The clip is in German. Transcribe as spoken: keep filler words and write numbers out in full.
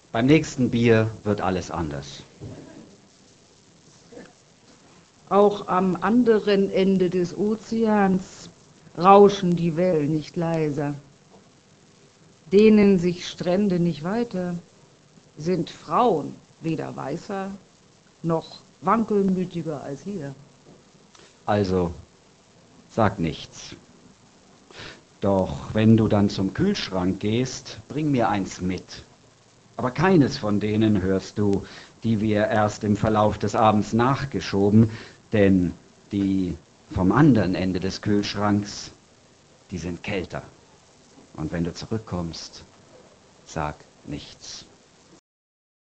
Beim nächsten Bier wird alles anders. Auch am anderen Ende des Ozeans rauschen die Wellen nicht leiser, dehnen sich Strände nicht weiter, sind Frauen weder weißer noch wankelmütiger als hier. Also, sag nichts. Doch wenn du dann zum Kühlschrank gehst, bring mir eins mit. Aber keines von denen hörst du, die wir erst im Verlauf des Abends nachgeschoben, denn die vom anderen Ende des Kühlschranks, die sind kälter. Und wenn du zurückkommst, sag nichts.